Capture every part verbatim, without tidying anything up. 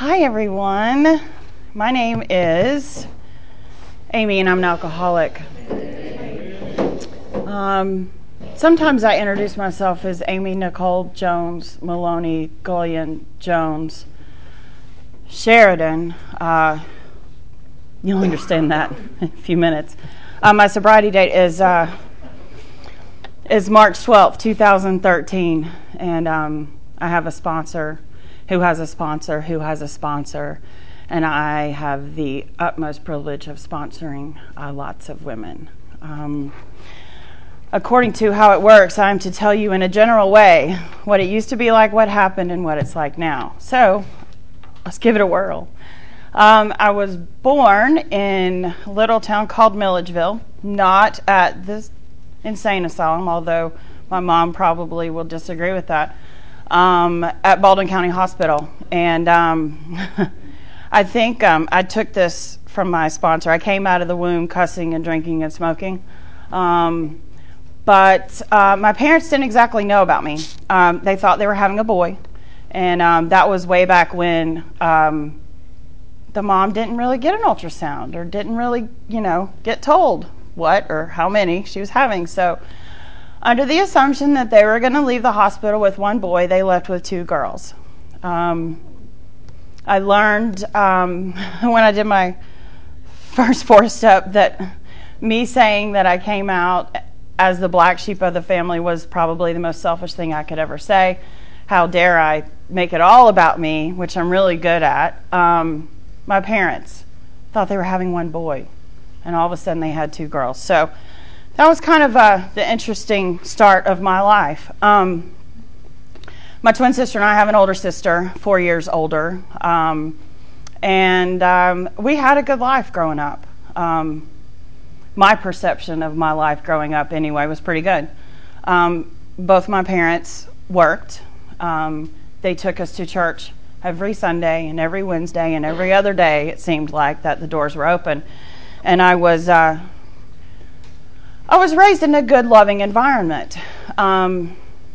Hi everyone, my name is Amy and I'm an alcoholic. Um, sometimes I introduce myself as Amy Nicole Jones Maloney Gullion Jones Sheridan. Uh, you'll understand that in a few minutes. Uh, my sobriety date is uh, is March twelfth, twenty thirteen, and um, I have a sponsor who has a sponsor who has a sponsor, and I have the utmost privilege of sponsoring uh, lots of women. Um, according to how it works, I'm to tell you in a general way what it used to be like, what happened, and what it's like now. So let's give it a whirl. Um, I was born in a little town called Milledgeville, not at this insane asylum, although my mom probably will disagree with that. Um, at Baldwin County Hospital. And um, I think um, I took this from my sponsor. I came out of the womb cussing and drinking and smoking. Um, but uh, my parents didn't exactly know about me. Um, they thought they were having a boy. And um, that was way back when um, the mom didn't really get an ultrasound or didn't really, you know, get told what or how many she was having. So under the assumption that they were going to leave the hospital with one boy, they left with two girls. Um, I learned um, when I did my first four-step that me saying that I came out as the black sheep of the family was probably the most selfish thing I could ever say. How dare I make it all about me, which I'm really good at. Um, my parents thought they were having one boy, and all of a sudden they had two girls. So that was kind of uh, the interesting start of my life. Um, my twin sister and I have an older sister, four years older, um, and um, we had a good life growing up. Um, my perception of my life growing up, anyway, was pretty good. Um, both my parents worked. Um, they took us to church every Sunday and every Wednesday and every other day, it seemed like, that the doors were open. And I was... Uh, I was raised in a good, loving environment. Um,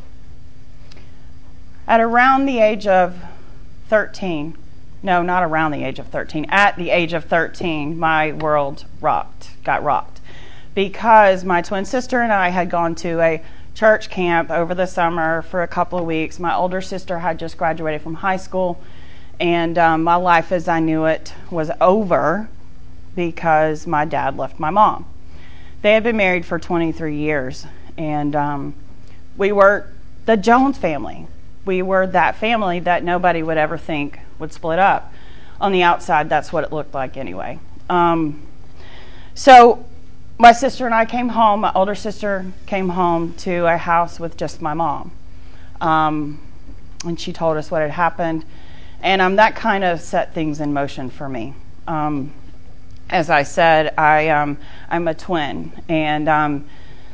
at around the age of thirteen, no, not around the age of thirteen, at the age of thirteen, my world rocked, got rocked. Because my twin sister and I had gone to a church camp over the summer for a couple of weeks. My older sister had just graduated from high school, and um, my life as I knew it was over because my dad left my mom. They had been married for twenty-three years, and um, we were the Jones family. We were that family that nobody would ever think would split up. On the outside, that's what it looked like anyway. Um, so my sister and I came home. My older sister came home to a house with just my mom, um, and she told us what had happened, and um, that kind of set things in motion for me. Um, As I said, I, um, I'm a twin, and um,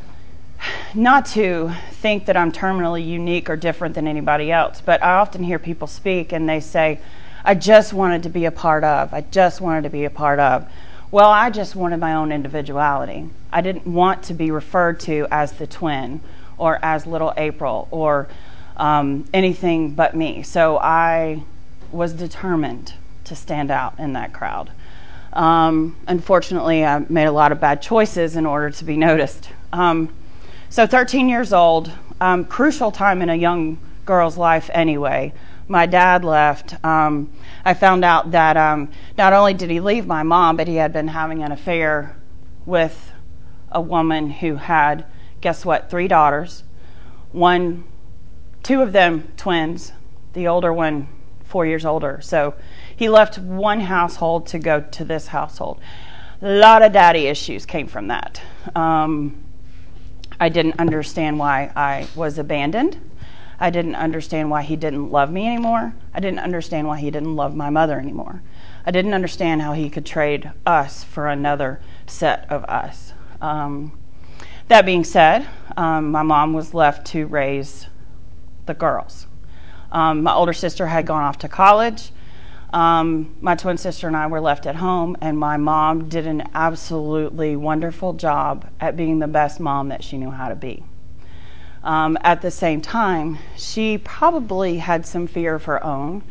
not to think that I'm terminally unique or different than anybody else, but I often hear people speak and they say, I just wanted to be a part of, I just wanted to be a part of. Well, I just wanted my own individuality. I didn't want to be referred to as the twin or as little April or um, anything but me. So I was determined to stand out in that crowd. Um, unfortunately, I made a lot of bad choices in order to be noticed. Um, so thirteen years old, um, crucial time in a young girl's life anyway. My dad left. Um, I found out that um, not only did he leave my mom, but he had been having an affair with a woman who had, guess what, three daughters. One, two of them twins, the older one four years older. So he left one household to go to this household. A lot of daddy issues came from that. Um, I didn't understand why I was abandoned. I didn't understand why he didn't love me anymore. I didn't understand why he didn't love my mother anymore. I didn't understand how he could trade us for another set of us. Um, that being said, um, my mom was left to raise the girls. Um, my older sister had gone off to college. Um, my twin sister and I were left at home, and my mom did an absolutely wonderful job at being the best mom that she knew how to be. Um, at the same time, she probably had some fear of her own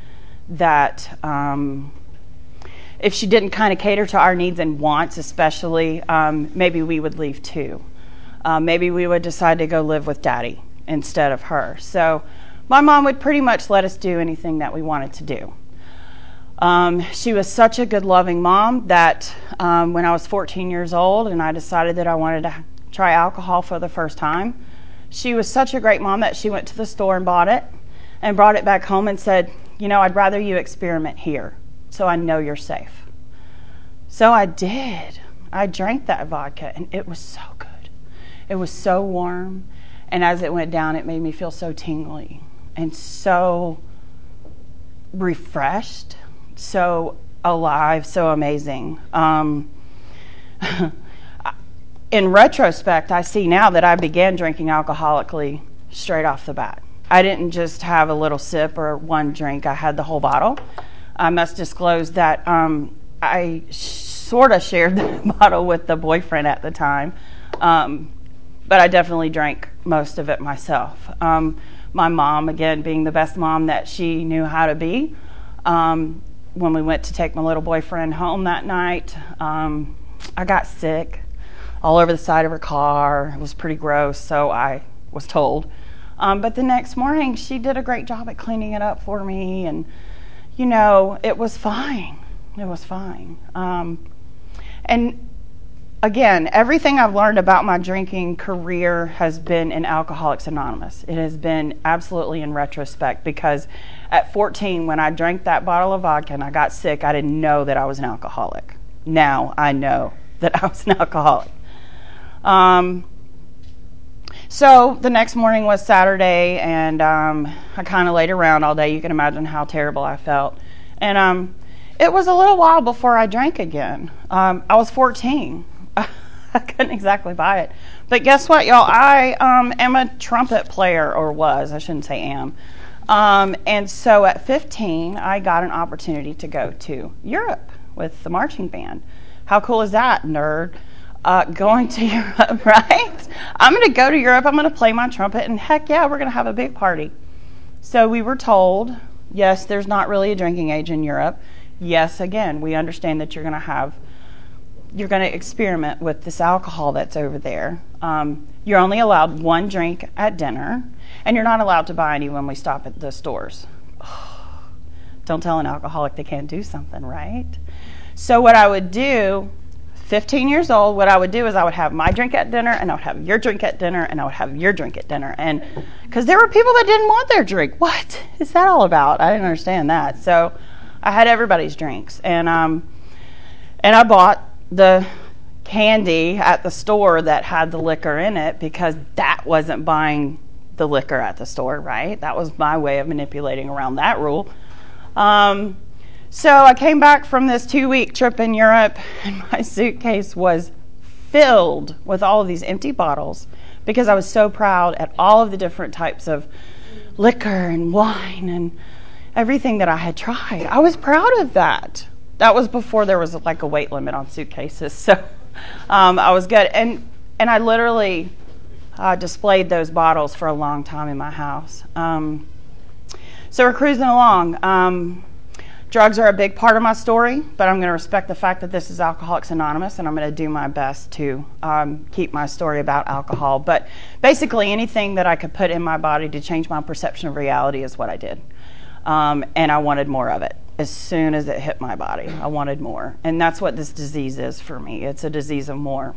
that um, if she didn't kind of cater to our needs and wants, especially, um, maybe we would leave too. Uh, maybe we would decide to go live with Daddy instead of her. So my mom would pretty much let us do anything that we wanted to do. Um, she was such a good, loving mom that um, when I was fourteen years old and I decided that I wanted to try alcohol for the first time, she was such a great mom that she went to the store and bought it and brought it back home and said, you know, I'd rather you experiment here so I know you're safe. So I did. I drank that vodka and it was so good. It was so warm, and as it went down, it made me feel so tingly and so refreshed, so alive, so amazing. Um, in retrospect, I see now that I began drinking alcoholically straight off the bat. I didn't just have a little sip or one drink. I had the whole bottle. I must disclose that um, I sh- sort of shared the bottle with the boyfriend at the time, um, but I definitely drank most of it myself. Um, my mom, again, being the best mom that she knew how to be, um, when we went to take my little boyfriend home that night, um, I got sick all over the side of her car. It was pretty gross, so I was told. Um, but the next morning, she did a great job at cleaning it up for me, and, you know, it was fine. It was fine. Um, and, again, everything I've learned about my drinking career has been in Alcoholics Anonymous. It has been absolutely in retrospect, because at fourteen, when I drank that bottle of vodka and I got sick, I didn't know that I was an alcoholic. Now I know that I was an alcoholic. Um, so the next morning was Saturday, and um, I kind of laid around all day. You can imagine how terrible I felt. And um, it was a little while before I drank again. Um, I was fourteen. I couldn't exactly buy it. But guess what, y'all? I um, am a trumpet player, or was. I shouldn't say am. Um, and so at fifteen, I got an opportunity to go to Europe with the marching band. How cool is that, nerd? Uh, going to Europe, right? I'm going to go to Europe. I'm going to play my trumpet, and heck yeah, we're going to have a big party. So we were told, yes, there's not really a drinking age in Europe. Yes, again, we understand that you're going to have, you're going to experiment with this alcohol that's over there. Um, you're only allowed one drink at dinner, and you're not allowed to buy any when we stop at the stores. Oh, don't tell an alcoholic they can't do something, right? So what I would do, fifteen years old, what I would do is I would have my drink at dinner, and I would have your drink at dinner, and I would have your drink at dinner. And because there were people that didn't want their drink. What is that all about? I didn't understand that. So I had everybody's drinks. And um, and I bought the candy at the store that had the liquor in it, because that wasn't buying the liquor at the store, right? That was my way of manipulating around that rule. Um, so I came back from this two-week trip in Europe, and my suitcase was filled with all of these empty bottles, because I was so proud at all of the different types of liquor and wine and everything that I had tried. I was proud of that. That was before there was like a weight limit on suitcases, so um, I was good. And and I literally uh, displayed those bottles for a long time in my house. Um, so we're cruising along. Um, drugs are a big part of my story, but I'm going to respect the fact that this is Alcoholics Anonymous, and I'm going to do my best to um, keep my story about alcohol. But basically, anything that I could put in my body to change my perception of reality is what I did. Um, and I wanted more of it. As soon as it hit my body, I wanted more. And that's what this disease is for me. It's a disease of more.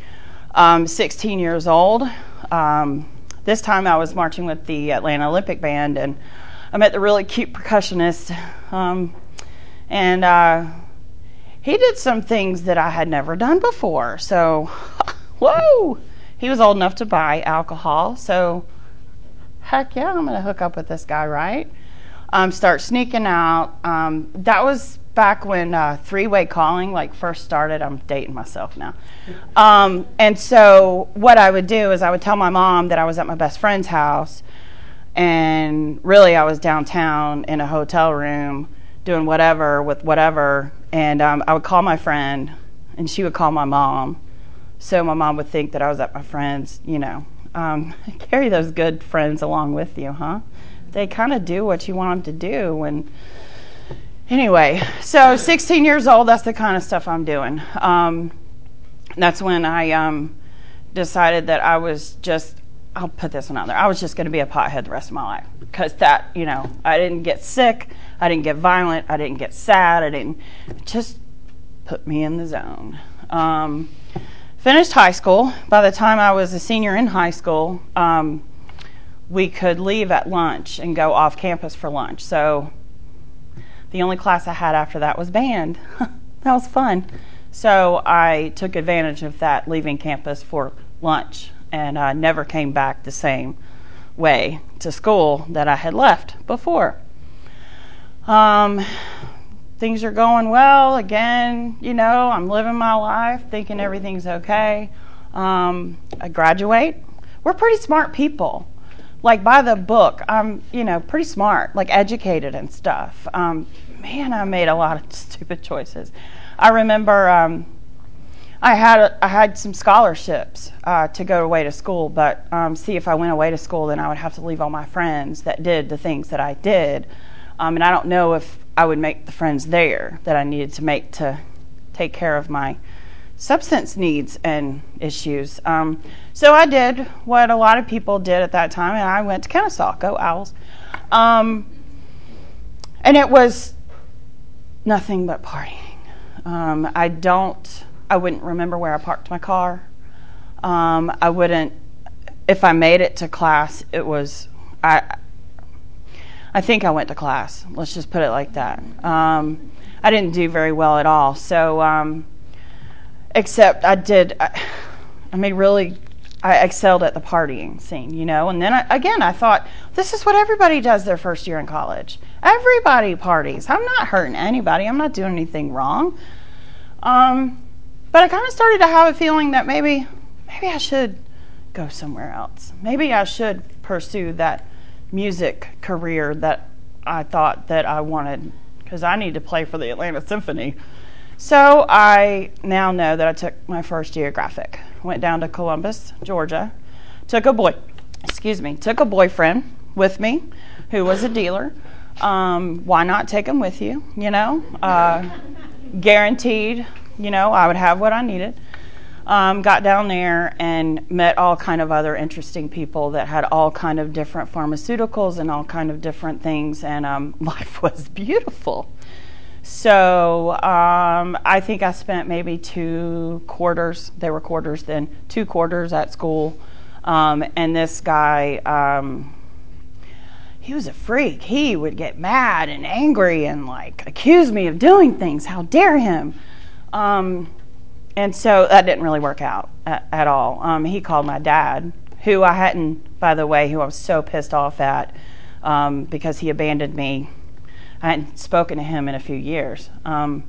Um, sixteen years old. Um, this time I was marching with the Atlanta Olympic Band, and I met the really cute percussionist. Um, and uh, he did some things that I had never done before. So, whoa! He was old enough to buy alcohol. So, heck yeah, I'm going to hook up with this guy, right? Um, start sneaking out. Um, that was back when uh, three-way calling like first started. I'm dating myself now. Um, and so what I would do is I would tell my mom that I was at my best friend's house, and really I was downtown in a hotel room doing whatever with whatever, and um, I would call my friend, and she would call my mom, so my mom would think that I was at my friend's, you know. Um, carry those good friends along with you, huh? They kind of do what you want them to do. And Anyway, so sixteen years old, that's the kind of stuff I'm doing. Um, that's when I um, decided that I was just, I'll put this one out there, I was just going to be a pothead the rest of my life. Because that, you know, I didn't get sick, I didn't get violent, I didn't get sad, I didn't, just put me in the zone. Um, finished high school. By the time I was a senior in high school, um, we could leave at lunch and go off campus for lunch. So the only class I had after that was band. That was fun. So I took advantage of that, leaving campus for lunch, and I never came back the same way to school that I had left before. Um, things are going well. Again, you know, I'm living my life, thinking everything's okay. Um, I graduate. We're pretty smart people. Like, by the book, I'm, you know, pretty smart, like educated and stuff. Um, man, I made a lot of stupid choices. I remember um, I had a, I had some scholarships uh, to go away to school, but um, see, if I went away to school, then I would have to leave all my friends that did the things that I did. Um, and I don't know if I would make the friends there that I needed to make to take care of my substance needs and issues. Um, so I did what a lot of people did at that time, and I went to Kennesaw. Go Owls. Um, and it was nothing but partying. Um, I don't, I wouldn't remember where I parked my car. Um, I wouldn't, if I made it to class, it was, I, I think I went to class. Let's just put it like that. Um, I didn't do very well at all. So, um, except I did, I, I mean, really, I excelled at the partying scene, you know. And then, I, again, I thought, this is what everybody does their first year in college. Everybody parties. I'm not hurting anybody. I'm not doing anything wrong. Um, but I kind of started to have a feeling that maybe, maybe I should go somewhere else. Maybe I should pursue that music career that I thought that I wanted, because I need to play for the Atlanta Symphony. So I now know that I took my first geographic. Went down to Columbus, Georgia. Took a boy, excuse me, took a boyfriend with me who was a dealer. Um, why not take him with you? You know, uh, guaranteed. You know, I would have what I needed. Um, got down there and met all kind of other interesting people that had all kind of different pharmaceuticals and all kind of different things, and um, life was beautiful. So um, I think I spent maybe two quarters, they were quarters then, two quarters at school, um, and this guy, um, he was a freak. He would get mad and angry and like accuse me of doing things. How dare him? Um, And so that didn't really work out at, at all. Um, he called my dad, who I hadn't, by the way, who I was so pissed off at um, because he abandoned me. I hadn't spoken to him in a few years. Um,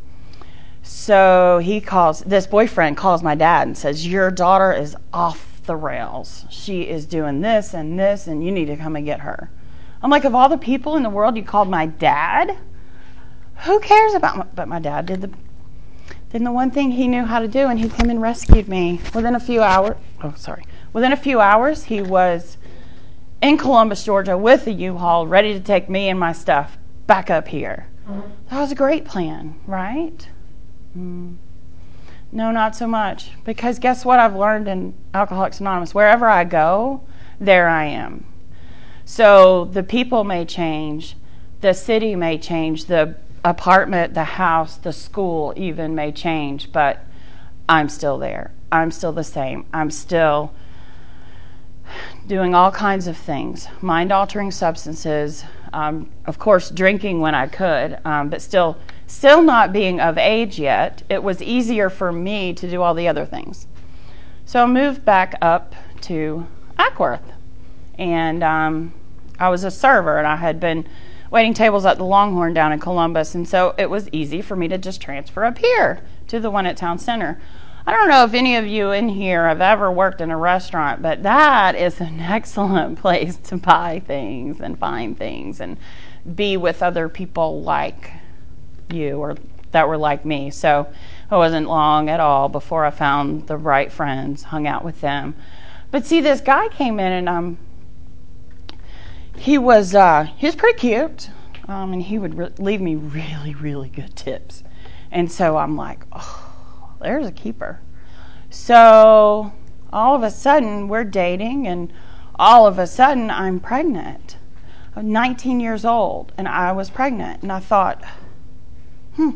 so he calls, this boyfriend calls my dad and says, your daughter is off the rails. She is doing this and this, and you need to come and get her. I'm like, of all the people in the world, you called my dad? Who cares about my, but my dad did the Then the one thing he knew how to do, and he came and rescued me within a few hours. Oh, sorry. Within a few hours, he was in Columbus, Georgia, with a U-Haul, ready to take me and my stuff back up here. Mm-hmm. That was a great plan, right? Mm. No, not so much. Because guess what I've learned in Alcoholics Anonymous? Wherever I go, there I am. So the people may change, the city may change, the apartment, the house, the school even may change, but I'm still there. I'm still the same. I'm still doing all kinds of things, mind-altering substances, um, of course drinking when I could, um, but still, still not being of age yet. It was easier for me to do all the other things. So I moved back up to Ackworth, and um, I was a server, and I had been waiting tables at the Longhorn down in Columbus, and so it was easy for me to just transfer up here to the one at Town Center. I don't know if any of you in here have ever worked in a restaurant, but that is an excellent place to buy things and find things and be with other people like you or that were like me. So it wasn't long at all before I found the right friends, hung out with them. But see, this guy came in, and um, he was uh, he was pretty cute. um, and he would re- leave me really, really good tips. And so I'm like, oh, there's a keeper. So all of a sudden, we're dating, and all of a sudden, I'm pregnant. I'm nineteen years old, and I was pregnant. And I thought, hmm,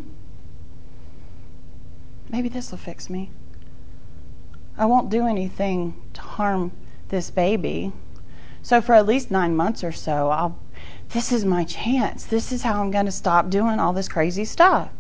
maybe this will fix me. I won't do anything to harm this baby. So for at least nine months or so, I'll, this is my chance. This is how I'm going to stop doing all this crazy stuff.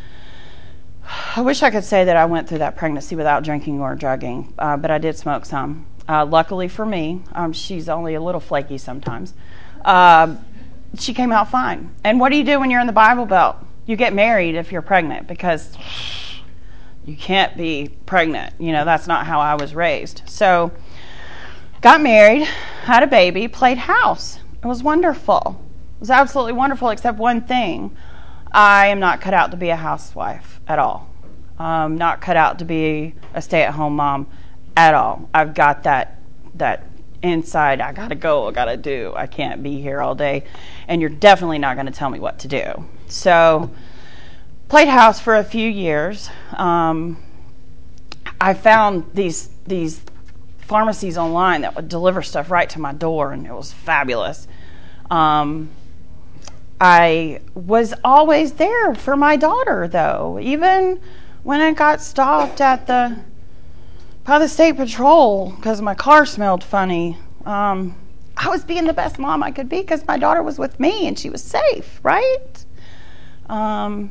I wish I could say that I went through that pregnancy without drinking or drugging, uh, but I did smoke some. Uh, luckily for me, um, she's only a little flaky sometimes. Uh, she came out fine. And what do you do when you're in the Bible Belt? You get married if you're pregnant, because you can't be pregnant. You know, that's not how I was raised. So, got married, had a baby, played house. It was wonderful. It was absolutely wonderful, except one thing. I am not cut out to be a housewife at all. Um, not cut out to be a stay-at-home mom at all. I've got that that inside, I gotta go, I gotta do. I can't be here all day, and you're definitely not going to tell me what to do. So, played house for a few years. Um, I found these these pharmacies online that would deliver stuff right to my door, and it was fabulous. Um, I was always there for my daughter, though, even when I got stopped at the by the state patrol because my car smelled funny. Um, I was being the best mom I could be because my daughter was with me and she was safe, right? Um,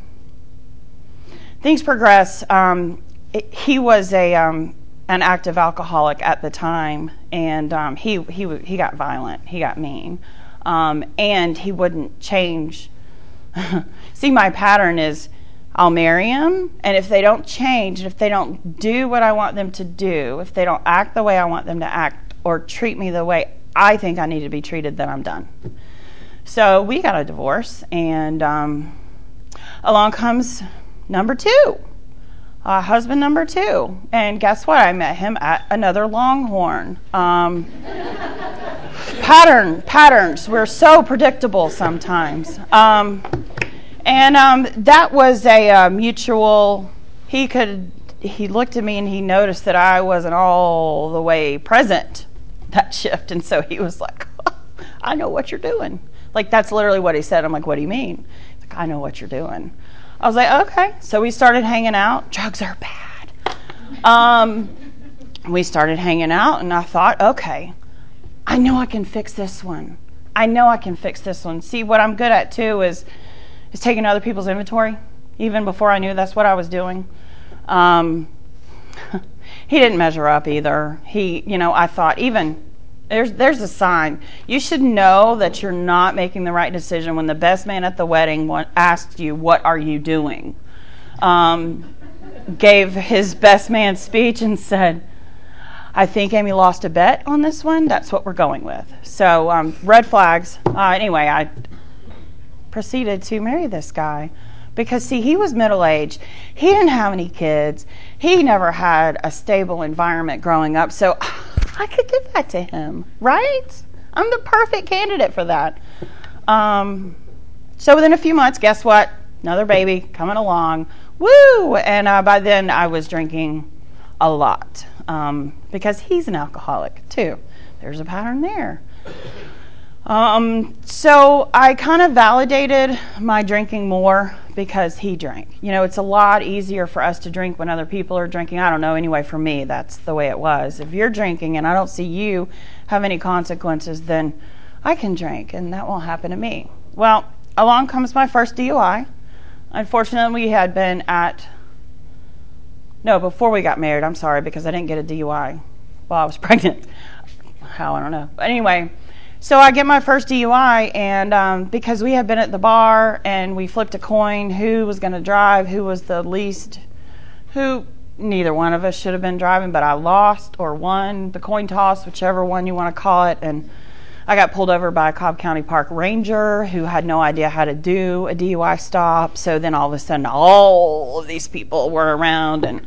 things progress. Um, it, he was a um, an active alcoholic at the time, and um, he he he got violent. He got mean, um, and he wouldn't change. See, my pattern is I'll marry him, and if they don't change, and if they don't do what I want them to do, if they don't act the way I want them to act, or treat me the way I think I need to be treated, then I'm done. So we got a divorce, and um, along comes number two, uh, husband number two. And guess what? I met him at another Longhorn. Um, pattern, patterns. We're so predictable sometimes. Um, and um, that was a uh, mutual, he could, he looked at me and he noticed that I wasn't all the way present that shift. And so he was like, oh, I know what you're doing. Like, that's literally what he said. I'm like, what do you mean? He's like, I know what you're doing. I was like, okay. So we started hanging out. Drugs are bad. Um, we started hanging out, and I thought, okay, I know I can fix this one. I know I can fix this one. See, what I'm good at, too, is is taking other people's inventory, even before I knew that's what I was doing. Um, he didn't measure up either. He, you know, I thought, even... There's there's a sign. You should know that you're not making the right decision when the best man at the wedding want, asked you, what are you doing? Um, gave his best man speech and said, I think Amy lost a bet on this one. That's what we're going with. So um, red flags. Uh, anyway, I proceeded to marry this guy. Because, see, he was middle-aged. He didn't have any kids. He never had a stable environment growing up. So I could give that to him, right? I'm the perfect candidate for that. Um, so within a few months, guess what? Another baby coming along. Woo! And uh, by then, I was drinking a lot. Um, because he's an alcoholic, too. There's a pattern there. Um, so I kind of validated my drinking more because he drank. You know, it's a lot easier for us to drink when other people are drinking. I don't know, anyway, for me, that's the way it was. If you're drinking and I don't see you have any consequences, then I can drink and that won't happen to me. Well, along comes my first D U I. Unfortunately, we had been at, no, before we got married, I'm sorry, because I didn't get a D U I while I was pregnant. How, I don't know. But anyway, so I get my first D U I, and um, because we had been at the bar and we flipped a coin who was going to drive, who was the least, who neither one of us should have been driving, but I lost or won the coin toss, whichever one you want to call it, and I got pulled over by a Cobb County Park ranger who had no idea how to do a D U I stop. So then all of a sudden, all of these people were around, and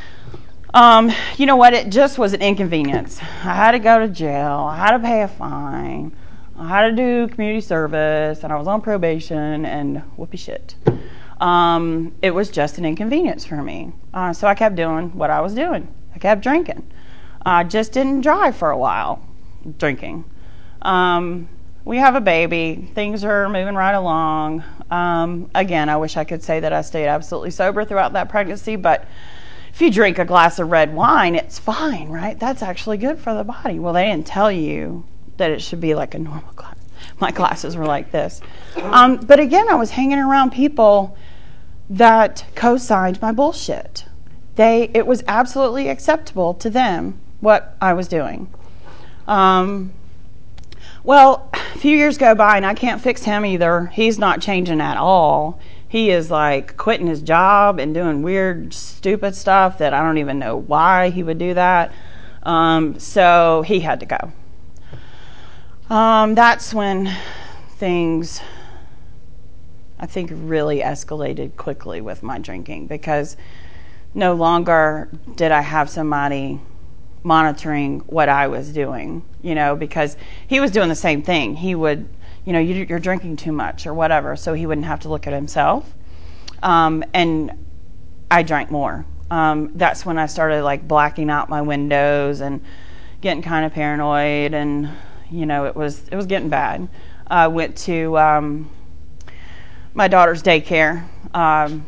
Um, you know what? It just was an inconvenience. I had to go to jail. I had to pay a fine. I had to do community service, and I was on probation, and whoopee shit. Um, it was just an inconvenience for me. Uh, so I kept doing what I was doing. I kept drinking. I just didn't drive for a while, drinking. Um, we have a baby. Things are moving right along. Um, again, I wish I could say that I stayed absolutely sober throughout that pregnancy, but if you drink a glass of red wine, it's fine, right? That's actually good for the body. Well, they didn't tell you that it should be like a normal glass. My glasses were like this. Um, but again, I was hanging around people that co-signed my bullshit. They, it was absolutely acceptable to them what I was doing. Um, well, a few years go by, and I can't fix him either. He's not changing at all. He is like quitting his job and doing weird, stupid stuff that I don't even know why he would do that. Um, so he had to go. Um, that's when things, I think, really escalated quickly with my drinking, because no longer did I have somebody monitoring what I was doing, you know, because he was doing the same thing. He would, you know, you, you're drinking too much or whatever, so he wouldn't have to look at himself. Um, and I drank more. Um, that's when I started like blacking out my windows and getting kind of paranoid, and you know, it was it was getting bad. I went to um, my daughter's daycare um,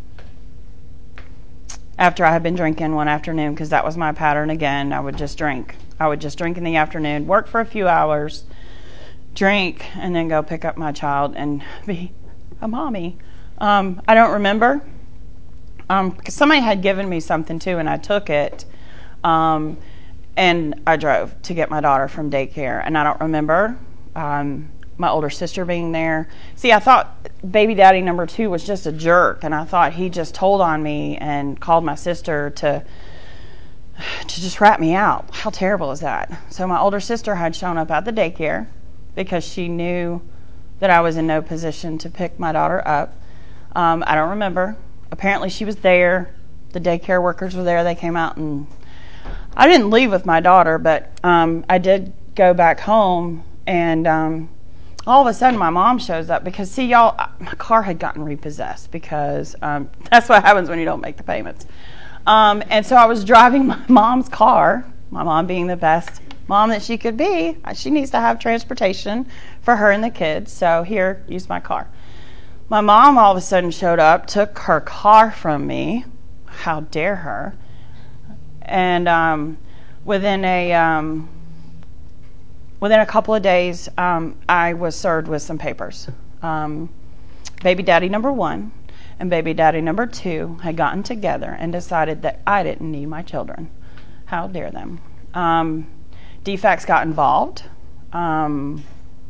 after I had been drinking one afternoon, because that was my pattern again. I would just drink. I would just drink in the afternoon, work for a few hours, drink, and then go pick up my child and be a mommy. Um, I don't remember, um, because somebody had given me something too, and I took it. Um, And I drove to get my daughter from daycare, and I don't remember um, my older sister being there. See, I thought baby daddy number two was just a jerk, and I thought he just told on me and called my sister to to just rat me out. How terrible is that? So my older sister had shown up at the daycare because she knew that I was in no position to pick my daughter up. Um, I don't remember. Apparently she was there. The daycare workers were there. They came out, and I didn't leave with my daughter, but um, I did go back home, and um, all of a sudden my mom shows up because, see, y'all, my car had gotten repossessed because um, that's what happens when you don't make the payments. Um, and so I was driving my mom's car, my mom being the best mom that she could be. She needs to have transportation for her and the kids, so here, use my car. My mom all of a sudden showed up, took her car from me. How dare her? And um, within a um, within a couple of days, um, I was served with some papers. Um, baby daddy number one and baby daddy number two had gotten together and decided that I didn't need my children. How dare them? Um, D FACS got involved, um,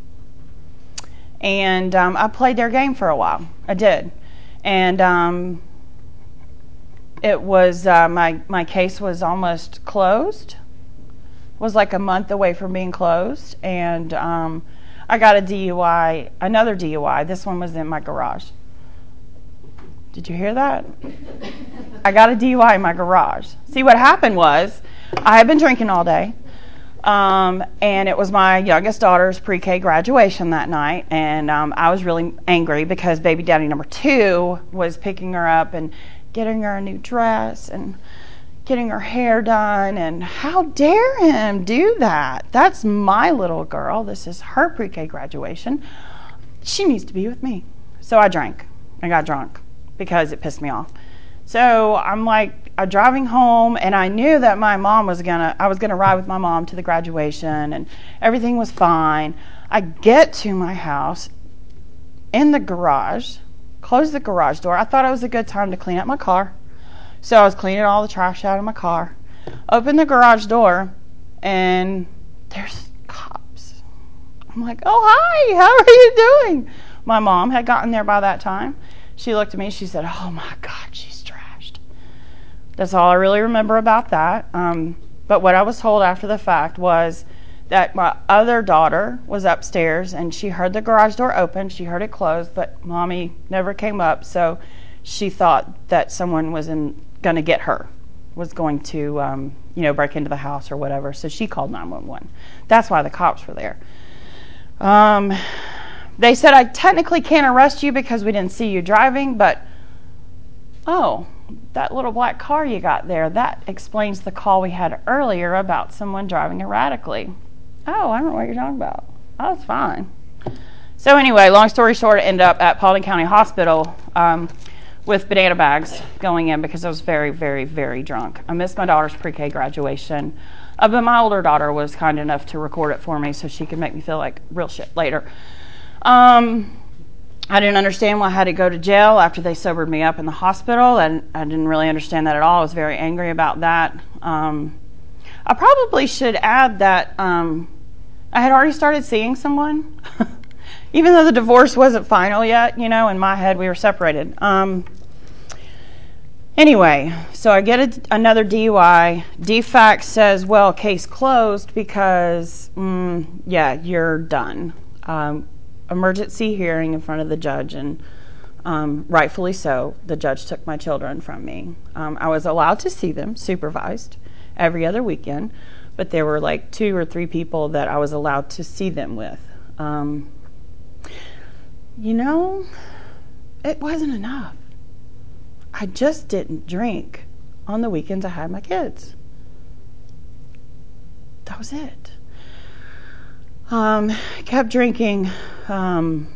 and um, I played their game for a while. I did, and um, it was uh, my my case was almost closed. Was like a month away from being closed, and um, I got a D U I, another D U I. This one was in my garage. Did you hear that? I got a D U I in my garage. See, what happened was I had been drinking all day, um, and it was my youngest daughter's pre-K graduation that night, and um, I was really angry because baby daddy number two was picking her up and getting her a new dress and getting her hair done, and how dare him do that? That's my little girl. This is her pre-K graduation. She needs to be with me. So I drank. I got drunk because it pissed me off. So I'm like, I'm driving home, and I knew that my mom was gonna, I was gonna ride with my mom to the graduation, and everything was fine. I get to my house in the garage, close the garage door. I thought it was a good time to clean up my car. So I was cleaning all the trash out of my car. Open the garage door, and there's cops. I'm like, oh, hi, how are you doing? My mom had gotten there by that time. She looked at me, she said, oh my God, she's trashed. That's all I really remember about that. Um, but what I was told after the fact was that my other daughter was upstairs, and she heard the garage door open. She heard it close, but Mommy never came up, so she thought that someone was in going to get her, was going to, um, you know, break into the house or whatever. So she called nine one one. That's why the cops were there. Um, they said, I technically can't arrest you because we didn't see you driving, but, oh, that little black car you got there, that explains the call we had earlier about someone driving erratically. Oh, I don't know what you're talking about. Oh, it's fine. So anyway, long story short, I ended up at Paulding County Hospital um, with banana bags going in because I was very, very, very drunk. I missed my daughter's pre-K graduation, uh, but my older daughter was kind enough to record it for me so she could make me feel like real shit later. Um, I didn't understand why I had to go to jail after they sobered me up in the hospital, and I didn't really understand that at all. I was very angry about that. Um, I probably should add that um, I had already started seeing someone. Even though the divorce wasn't final yet, you know, in my head we were separated. Um, anyway, so I get a, another D U I. D FAC says, well, case closed because, mm, yeah, you're done. Um, emergency hearing in front of the judge, and um, rightfully so, the judge took my children from me. Um, I was allowed to see them, supervised, every other weekend, but there were like two or three people that I was allowed to see them with. Um, You know, it wasn't enough. I just didn't drink on the weekends I had my kids. That was it. Um, kept drinking. Um,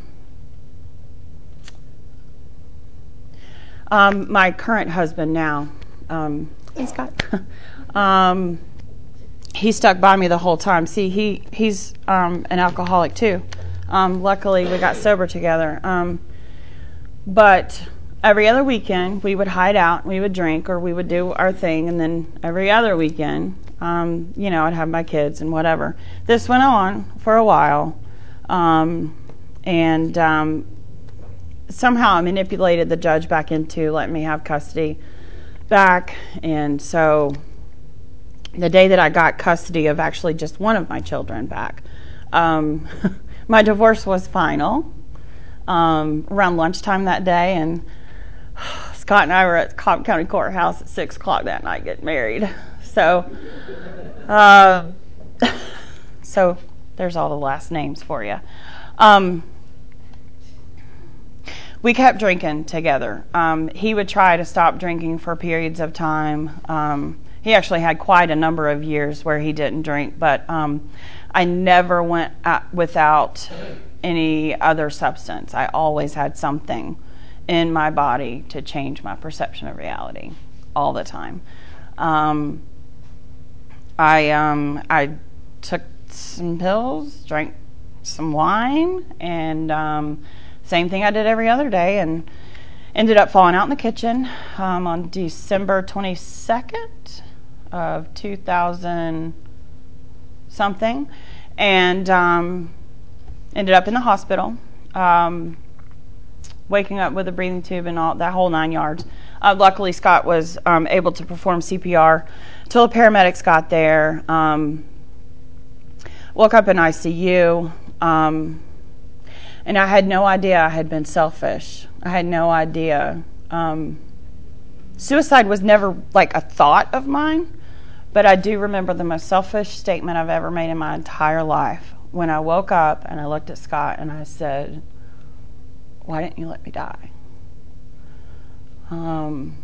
um, my current husband now, um, he's got, um, he stuck by me the whole time. See, he he's um, an alcoholic too. Um, luckily, we got sober together. Um, but every other weekend, we would hide out, we would drink, or we would do our thing, and then every other weekend, um, you know, I'd have my kids and whatever. This went on for a while, um, and um, somehow I manipulated the judge back into letting me have custody back, and so the day that I got custody of actually just one of my children back, um, my divorce was final um, around lunchtime that day, and Scott and I were at Cobb County Courthouse at six o'clock that night getting married. So, uh, so there's all the last names for you. Um, we kept drinking together. Um, he would try to stop drinking for periods of time. Um, he actually had quite a number of years where he didn't drink, but um, I never went out without any other substance. I always had something in my body to change my perception of reality all the time. Um, I um, I took some pills, drank some wine, and um, same thing I did every other day, and ended up falling out in the kitchen um, on December twenty-second of two thousand something, and um, ended up in the hospital. Um, waking up with a breathing tube and all that whole nine yards. Uh, luckily, Scott was um, able to perform C P R until the paramedics got there. Um, woke up in I C U, um, and I had no idea I had been selfish. I had no idea. Um, suicide was never like a thought of mine, but I do remember the most selfish statement I've ever made in my entire life. When I woke up and I looked at Scott and I said, why didn't you let me die? Um,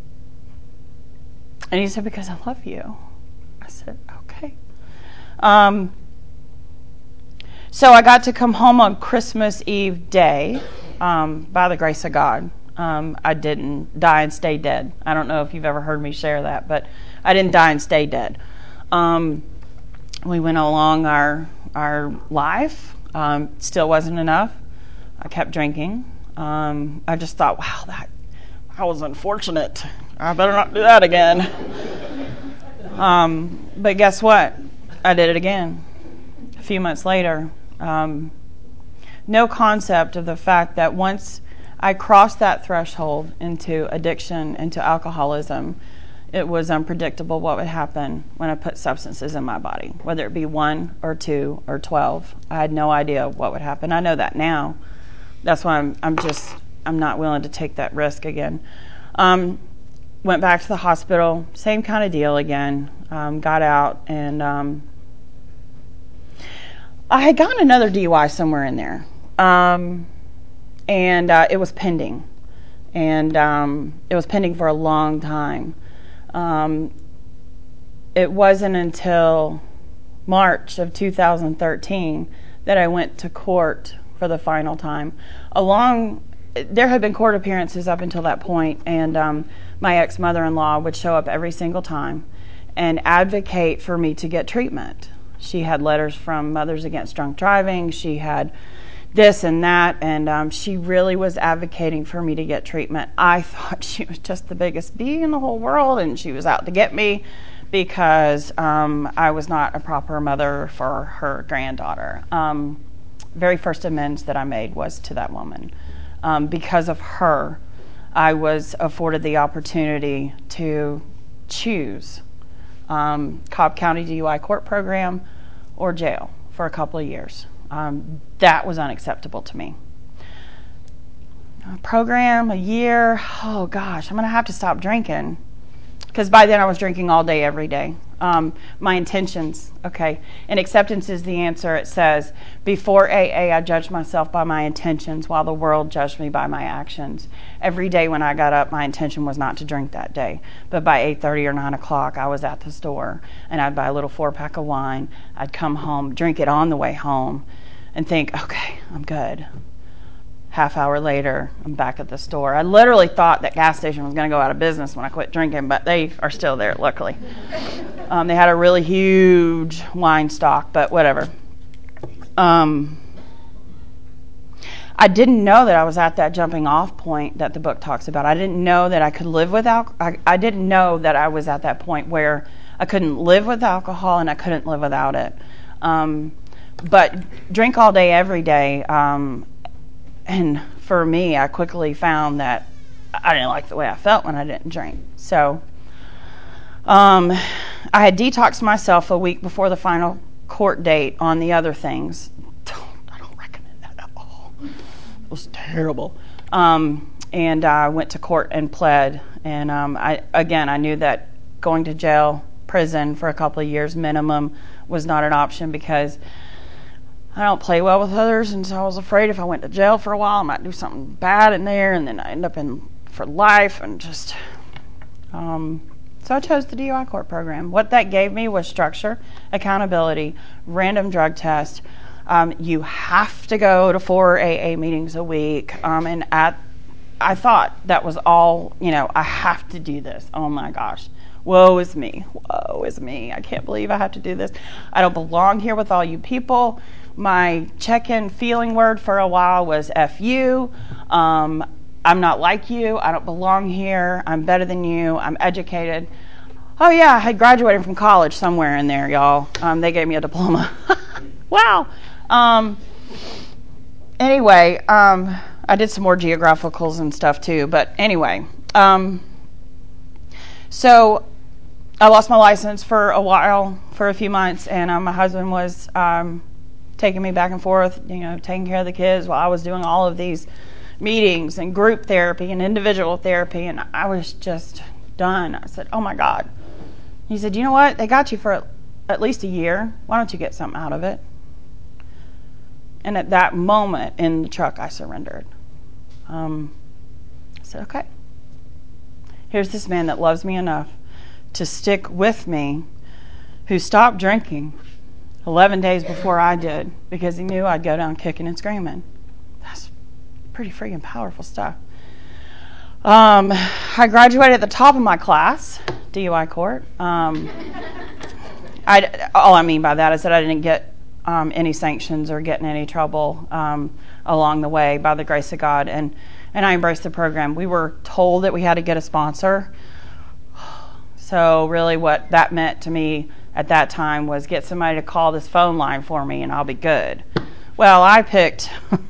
and he said, because I love you. I said, okay. Um, so I got to come home on Christmas Eve day, um, by the grace of God. Um, I didn't die and stay dead. I don't know if you've ever heard me share that, but I didn't die and stay dead. Um, we went along our our life. Um, still wasn't enough. I kept drinking. Um, I just thought, wow, that, that was unfortunate. I better not do that again. Um, but guess what? I did it again a few months later. Um, no concept of the fact that once I crossed that threshold into addiction, into alcoholism, it was unpredictable what would happen when I put substances in my body, whether it be one or two or twelve. I had no idea what would happen. I know that now. That's why I'm, I'm just, I'm not willing to take that risk again. Um, went back to the hospital, same kind of deal again. Um, got out, and um, I had gotten another D U I somewhere in there, um, and uh, it was pending, and um, it was pending for a long time. Um, it wasn't until March of two thousand thirteen that I went to court for the final time. Along, there had been court appearances up until that point, and um, my ex-mother-in-law would show up every single time and advocate for me to get treatment. She had letters from Mothers Against Drunk Driving. She had this and that, and um, she really was advocating for me to get treatment. I thought she was just the biggest bee in the whole world, and she was out to get me because um, I was not a proper mother for her granddaughter. Um, very first amends that I made was to that woman. Um, because of her, I was afforded the opportunity to choose um, Cobb County D U I court program or jail for a couple of years. Um, that was unacceptable to me. A program, a year, oh gosh, I'm going to have to stop drinking. Because by then I was drinking all day, every day. Um, my intentions, okay. And acceptance is the answer. It says, before A A, I judged myself by my intentions while the world judged me by my actions. Every day when I got up, my intention was not to drink that day. But by eight thirty or nine o'clock, I was at the store, and I'd buy a little four-pack of wine. I'd come home, drink it on the way home, and think, okay, I'm good. Half hour later, I'm back at the store. I literally thought that gas station was going to go out of business when I quit drinking, but they are still there, luckily. Um, they had a really huge wine stock, but whatever. Um, I didn't know that I was at that jumping off point that the book talks about. I didn't know that I could live without. I, I didn't know that I was at that point where I couldn't live with alcohol and I couldn't live without it. Um, but drink all day, every day. Um, And for me, I quickly found that I didn't like the way I felt when I didn't drink. So um, I had detoxed myself a week before the final court date on the other things. I don't recommend that at all. It was terrible. Um, and I went to court and pled. And um, I again, I knew that going to jail, prison for a couple of years minimum was not an option because I don't play well with others, and so I was afraid if I went to jail for a while, I might do something bad in there, and then I end up in for life, and just, um, so I chose the D U I court program. What that gave me was structure, accountability, random drug test. Um, you have to go to four A A meetings a week, um, and at, I thought that was all, you know, I have to do this. Oh my gosh. Woe is me. Woe is me. I can't believe I have to do this. I don't belong here with all you people. My check-in feeling word for a while was F you. Um, I'm not like you. I don't belong here. I'm better than you. I'm educated. Oh, yeah, I had graduated from college somewhere in there, y'all. Um, they gave me a diploma. Wow. Um, anyway, um, I did some more geographicals and stuff, too. But anyway, um, so I lost my license for a while, for a few months, and um, my husband was um, taking me back and forth, you know, taking care of the kids while I was doing all of these meetings and group therapy and individual therapy, and I was just done. I said, oh, my God. He said, you know what? They got you for at least a year. Why don't you get something out of it? And at that moment in the truck, I surrendered. Um, I said, okay. Here's this man that loves me enough to stick with me, who stopped drinking eleven days before I did because he knew I'd go down kicking and screaming. That's pretty freaking powerful stuff. Um, I graduated at the top of my class, D U I court. Um, I, all I mean by that is that I didn't get um, any sanctions or get in any trouble um, along the way by the grace of God, and, and I embraced the program. We were told that we had to get a sponsor. So really what that meant to me at that time was get somebody to call this phone line for me and I'll be good. Well, I picked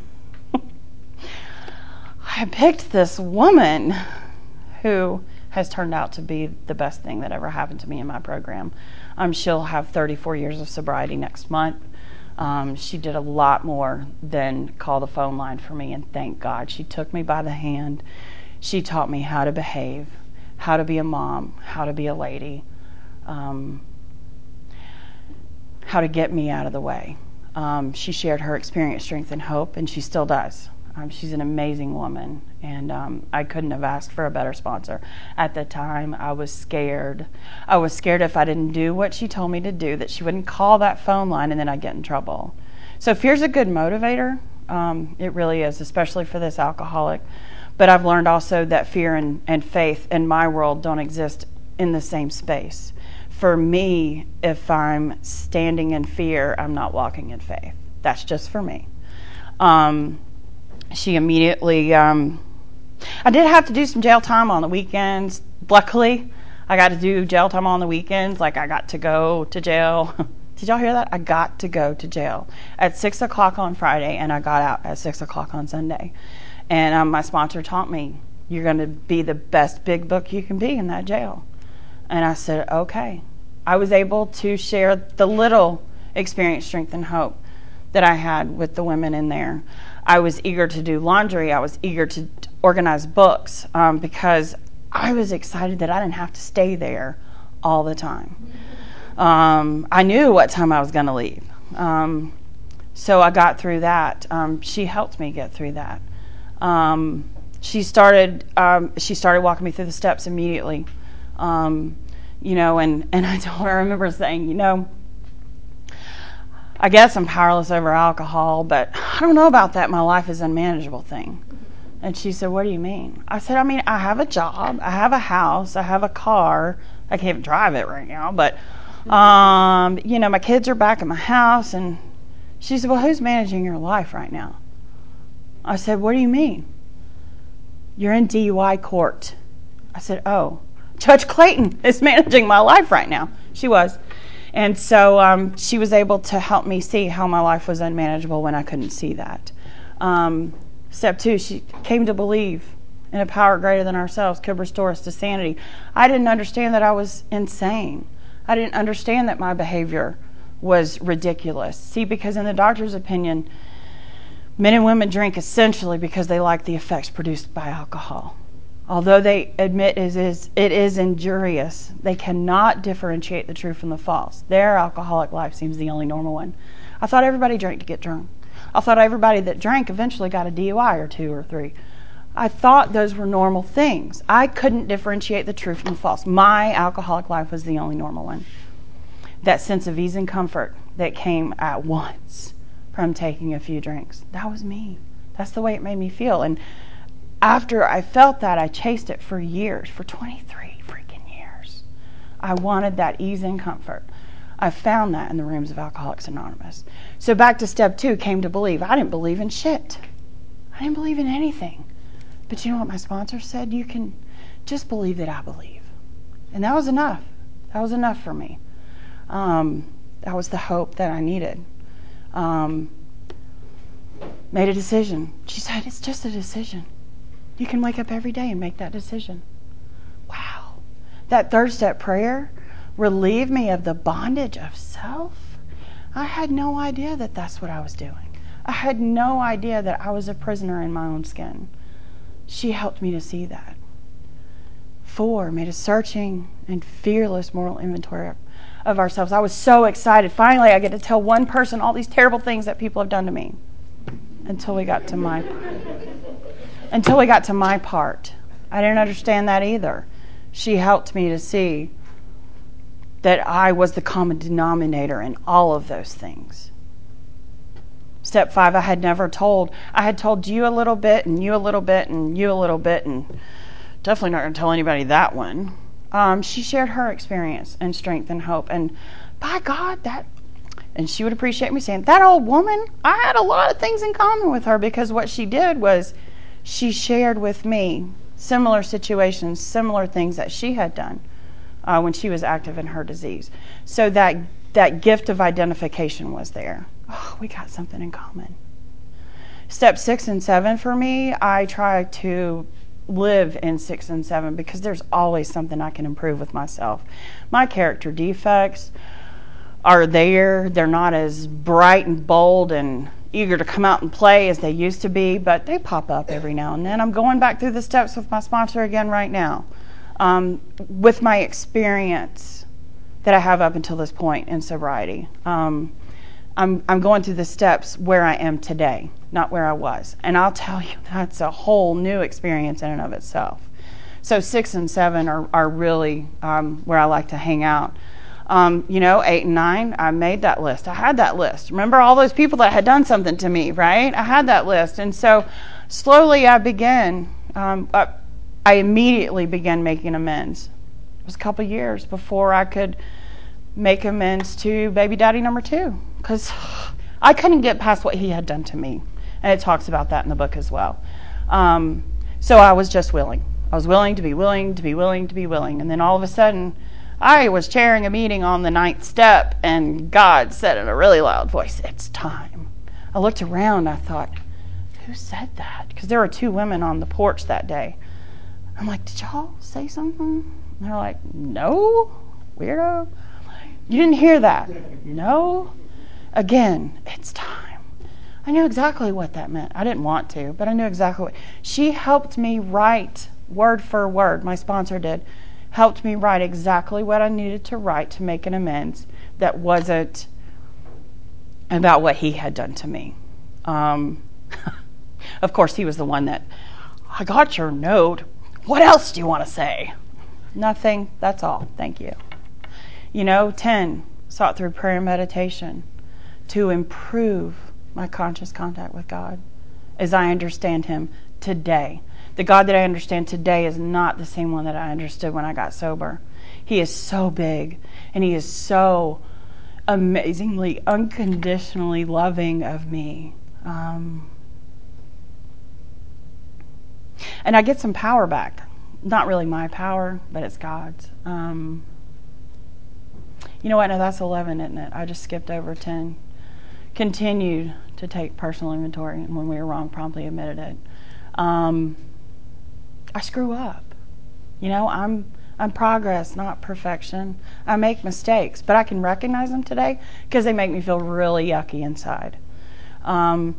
I picked this woman who has turned out to be the best thing that ever happened to me in my program. Um, she'll have thirty-four years of sobriety next month. Um, she did a lot more than call the phone line for me, and thank God. She took me by the hand. She taught me how to behave, how to be a mom, how to be a lady, um, how to get me out of the way. Um, she shared her experience, strength, and hope, and she still does. Um, she's an amazing woman, and um, I couldn't have asked for a better sponsor. At the time, I was scared. I was scared if I didn't do what she told me to do, that she wouldn't call that phone line and then I'd get in trouble. So fear's a good motivator. Um, it really is, especially for this alcoholic. But I've learned also that fear and, and faith in my world don't exist in the same space. For me, if I'm standing in fear, I'm not walking in faith. That's just for me. Um, she immediately, um, I did have to do some jail time on the weekends. Luckily, I got to do jail time on the weekends. Like, I got to go to jail. Did y'all hear that? I got to go to jail at six o'clock on Friday, and I got out at six o'clock on Sunday. And um, my sponsor taught me, you're going to be the best big book you can be in that jail. And I said, okay. I was able to share the little experience, strength, and hope that I had with the women in there. I was eager to do laundry. I was eager to organize books um, because I was excited that I didn't have to stay there all the time. Um, I knew what time I was going to leave. Um, so I got through that. Um, she helped me get through that. Um, she started um, she started walking me through the steps immediately. Um, you know, and, and I told her, I remember saying, you know, I guess I'm powerless over alcohol, but I don't know about that. My life is an unmanageable thing. And she said, what do you mean? I said, I mean, I have a job, I have a house, I have a car. I can't even drive it right now, but, um, you know, my kids are back at my house. And she said, well, who's managing your life right now? I said, what do you mean? You're in D U I court. I said, oh, Judge Clayton is managing my life right now. She was. And so um, she was able to help me see how my life was unmanageable when I couldn't see that. Um, step two, she came to believe in a power greater than ourselves could restore us to sanity. I didn't understand that I was insane. I didn't understand that my behavior was ridiculous. See, because in the doctor's opinion, men and women drink essentially because they like the effects produced by alcohol. Although they admit it is, it is injurious, they cannot differentiate the true from the false. Their alcoholic life seems the only normal one. I thought everybody drank to get drunk. I thought everybody that drank eventually got a D U I or two or three. I thought those were normal things. I couldn't differentiate the true from the false. My alcoholic life was the only normal one. That sense of ease and comfort that came at once from taking a few drinks, that was me. That's the way it made me feel. And after I felt that, I chased it for years, for twenty-three freaking years. I wanted that ease and comfort. I found that in the rooms of Alcoholics Anonymous. So back to step two, came to believe. I didn't believe in shit. I didn't believe in anything. But you know what my sponsor said? You can just believe that I believe. And that was enough. That was enough for me. Um, that was the hope that I needed. Um, made a decision. She said, it's just a decision. You can wake up every day and make that decision. Wow. That third step prayer relieved me of the bondage of self. I had no idea that that's what I was doing. I had no idea that I was a prisoner in my own skin. She helped me to see that. Four, made a searching and fearless moral inventory of ourselves. I was so excited. Finally, I get to tell one person all these terrible things that people have done to me. Until we got to my until we got to my part. I didn't understand that either. She helped me to see that I was the common denominator in all of those things. Step five, I had never told. I had told you a little bit, and you a little bit, and you a little bit, and definitely not going to tell anybody that one. Um, she shared her experience and strength and hope. And by God, that, and she would appreciate me saying, that old woman, I had a lot of things in common with her, because what she did was she shared with me similar situations, similar things that she had done uh, when she was active in her disease. So that that gift of identification was there. Oh, we got something in common. Step six and seven for me, I try to live in six and seven because there's always something I can improve with myself. My character defects are there. They're not as bright and bold and eager to come out and play as they used to be, but they pop up every now and then. I'm going back through the steps with my sponsor again right now, um, with my experience that I have up until this point in sobriety. Um, I'm I'm going through the steps where I am today, not where I was. And I'll tell you, that's a whole new experience in and of itself. So six and seven are, are really um, where I like to hang out. Um, you know, eight and nine, I made that list. I had that list. Remember all those people that had done something to me, right? I had that list. And so slowly I began, um, I, I immediately began making amends. It was a couple years before I could make amends to baby daddy number two, because I couldn't get past what he had done to me. And it talks about that in the book as well. Um, so I was just willing. I was willing to be willing, to be willing, to be willing. And then all of a sudden, I was chairing a meeting on the ninth step, and God said in a really loud voice, "It's time." I looked around, I thought, who said that? Because there were two women on the porch that day. I'm like, did y'all say something? And they're like, no, weirdo. You didn't hear that? No. Again, it's time. I knew exactly what that meant. I didn't want to, but I knew exactly what. She helped me write word for word. My sponsor did. Helped me write exactly what I needed to write to make an amends that wasn't about what he had done to me. Um, of course, he was the one that, I got your note. What else do you want to say? Nothing. That's all. Thank you. You know, ten, sought through prayer and meditation to improve my conscious contact with God as I understand him today. The God that I understand today is not the same one that I understood when I got sober. He is so big, and he is so amazingly, unconditionally loving of me. Um, and I get some power back. Not really my power, but it's God's. Um, you know what? No, that's eleven, isn't it? I just skipped over ten. Continued to take personal inventory, and when we were wrong, promptly admitted it. Um, I screw up. You know, I'm I'm progress, not perfection. I make mistakes, but I can recognize them today because they make me feel really yucky inside. Um,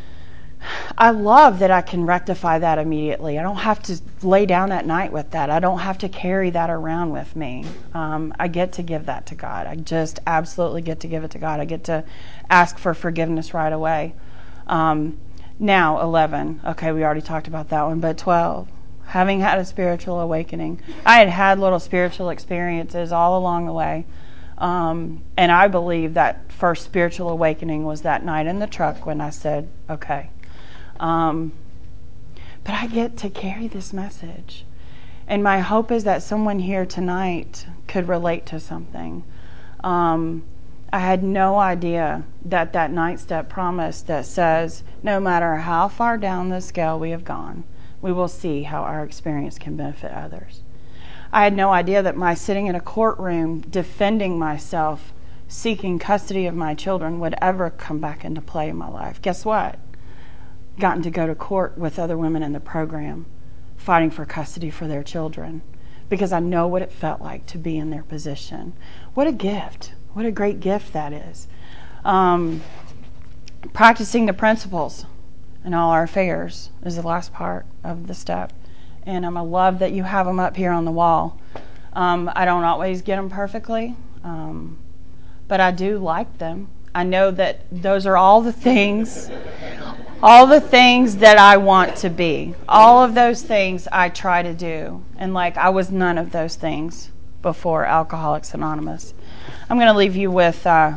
I love that I can rectify that immediately. I don't have to lay down at night with that. I don't have to carry that around with me. Um, I get to give that to God. I just absolutely get to give it to God. I get to ask for forgiveness right away. Um, now, eleven. Okay, we already talked about that one, but twelve. Having had a spiritual awakening. I had had little spiritual experiences all along the way. Um, and I believe that first spiritual awakening was that night in the truck when I said, okay. Um, but I get to carry this message. And my hope is that someone here tonight could relate to something. Um, I had no idea that that ninth step promise that says, no matter how far down the scale we have gone, we will see how our experience can benefit others. I had no idea that my sitting in a courtroom defending myself, seeking custody of my children would ever come back into play in my life. Guess what? Gotten to go to court with other women in the program, fighting for custody for their children, because I know what it felt like to be in their position. What a gift. What a great gift that is. Um, practicing the principles in all our affairs is the last part of the step. And um, I love that you have them up here on the wall. Um, I don't always get them perfectly, um, but I do like them. I know that those are all the things, all the things that I want to be. All of those things I try to do. And like I was none of those things before Alcoholics Anonymous. I'm going to leave you with uh,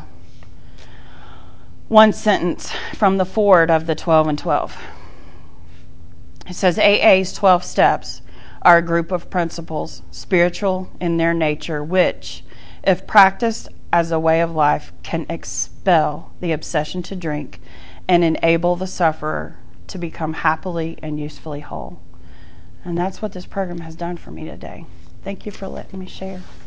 one sentence from the foreword of the twelve and twelve. It says, A A's twelve steps are a group of principles, spiritual in their nature, which, if practiced as a way of life, can expel the obsession to drink and enable the sufferer to become happily and usefully whole. And that's what this program has done for me today. Thank you for letting me share.